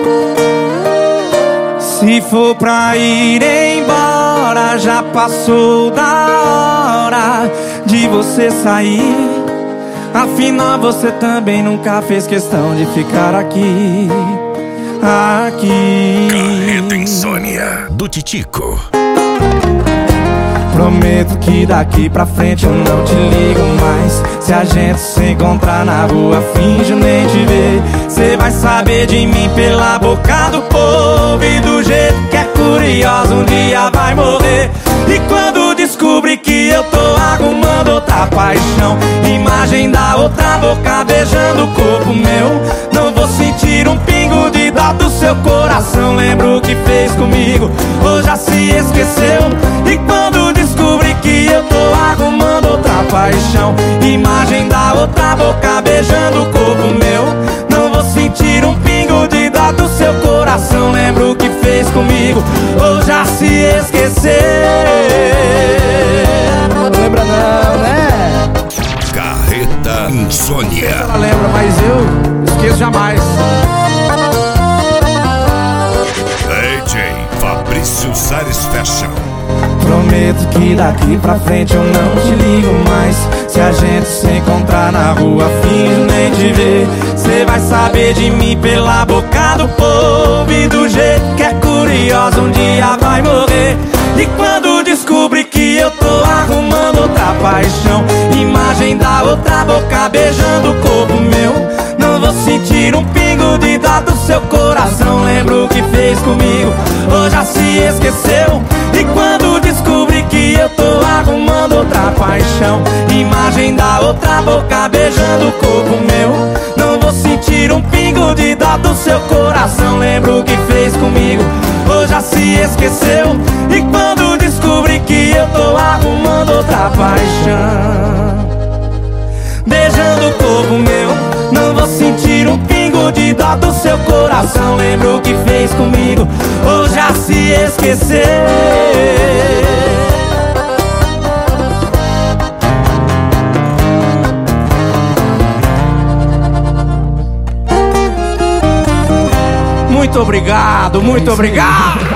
Se for pra ir embora, já passou da hora de você sair. Afinal você também nunca fez questão de ficar aqui. Carreta Insônia do Titico. Prometo que daqui pra frente eu não te ligo mais. Se a gente se encontrar na rua, finjo nem te ver. Cê vai saber de mim pela boca do povo, e do jeito que é curioso um dia vai morrer. E quando descobrir que eu tô arrumando outra paixão, imagem da outra boca beijando o corpo meu, não vou sentir um pingo de dó do seu coração. Lembra o que fez comigo, ou já se esqueceu? E quando descobrir que eu tô arrumando outra paixão, imagem da outra boca beijando o corpo meu, não vou sentir um pingo de dó do seu coração. Lembra o que fez comigo, ou já se esqueceu? Não lembra não, né? Carreta Insônia. Ela lembra, mas eu esqueço jamais. DJ Fabrício Salles Fashion. Prometo que daqui pra frente eu não te ligo mais. Se a gente se encontrar na rua, finjo nem te ver. Cê vai saber de mim pela boca do povo, e do jeito que é curioso um dia vai morrer. E quando descobrir que eu tô arrumando outra paixão, imagem da outra boca beijando o corpo meu, não vou sentir um pingo de dó do seu coração. Lembra o que fez comigo, ou já se esqueceu? E quando descobrir que eu tô arrumando outra paixão, imagem da outra boca beijando o corpo meu, não vou sentir um pingo de dó do seu coração. Lembra o que fez comigo, ou já se esqueceu? E quando descobrir que eu tô arrumando outra paixão, beijando o corpo meu, não vou sentir um pingo de dó do seu coração. Lembra o que fez comigo, ou já se esqueceu? Muito obrigado, muito obrigado.